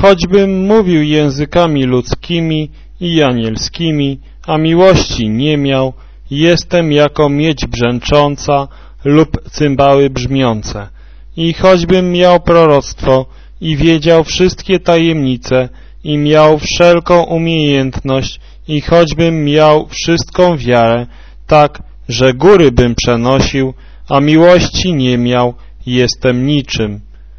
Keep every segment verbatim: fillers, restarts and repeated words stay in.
choćbym mówił językami ludzkimi i anielskimi, a miłości nie miał, jestem jako miedź brzęcząca lub cymbały brzmiące. I choćbym miał proroctwo i wiedział wszystkie tajemnice i miał wszelką umiejętność i choćbym miał wszystką wiarę, tak, że góry bym przenosił, a miłości nie miał, jestem niczym.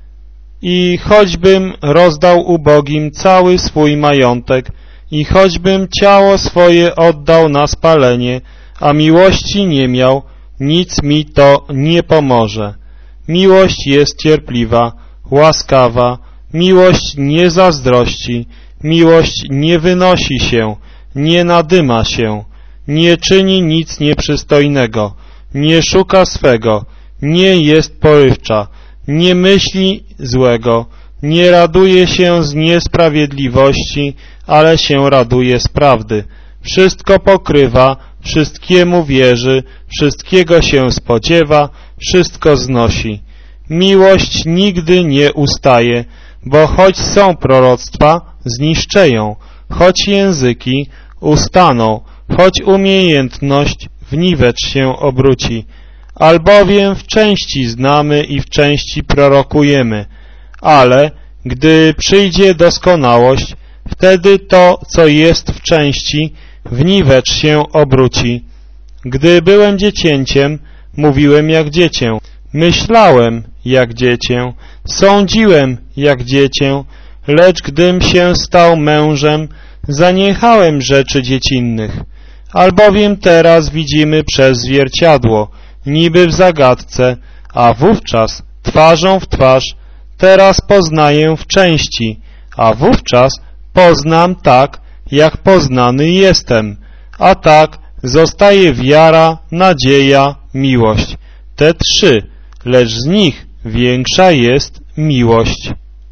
I choćbym rozdał ubogim cały swój majątek i choćbym ciało swoje oddał na spalenie, a miłości nie miał, nic mi to nie pomoże. Miłość jest cierpliwa, łaskawa, miłość nie zazdrości, miłość nie wynosi się, nie nadyma się, nie czyni nic nieprzystojnego, nie szuka swego, nie jest porywcza, nie myśli złego, nie raduje się z niesprawiedliwości, ale się raduje z prawdy. Wszystko pokrywa, wszystkiemu wierzy, wszystkiego się spodziewa, wszystko znosi. Miłość nigdy nie ustaje, bo choć są proroctwa, zniszczeją, choć języki ustaną, choć umiejętność w niwecz się obróci. Albowiem w części znamy i w części prorokujemy, ale gdy przyjdzie doskonałość, wtedy to, co jest w części, w niwecz się obróci. Gdy byłem dziecięciem, mówiłem jak dziecię, myślałem jak dziecię, sądziłem jak dziecię, lecz gdym się stał mężem, zaniechałem rzeczy dziecinnych. Albowiem teraz widzimy przez zwierciadło, niby w zagadce, a wówczas twarzą w twarz. Teraz poznaję w części, a wówczas poznam tak, jak poznany jestem. A tak zostaje wiara, nadzieja, miłość. Te trzy, lecz z nich większa jest miłość.